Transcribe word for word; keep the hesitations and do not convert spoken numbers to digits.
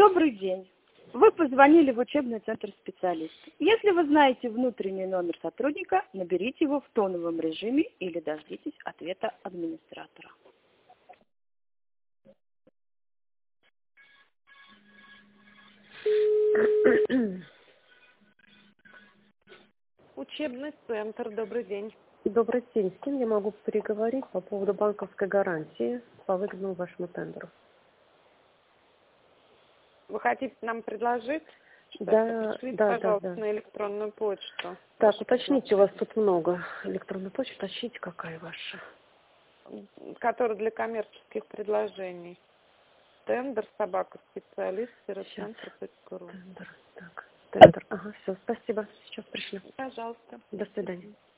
Добрый день. Вы позвонили в учебный центр специалист. Если вы знаете внутренний номер сотрудника, наберите его в тоновом режиме или дождитесь ответа администратора. Учебный центр, добрый день. Добрый день. С кем я могу переговорить по поводу банковской гарантии по выгодному вашему тендеру? Вы хотите нам предложить? Да, Пришлите, да, пожалуйста, да, да. на электронную почту. Так, уточните, у вас тут много электронной почты, уточните, какая ваша. Которая для коммерческих предложений. Тендер, собака, специалист, центр точка ру. Тендер, так, тендер. Ага, все, спасибо. Сейчас пришли. Пожалуйста. До свидания.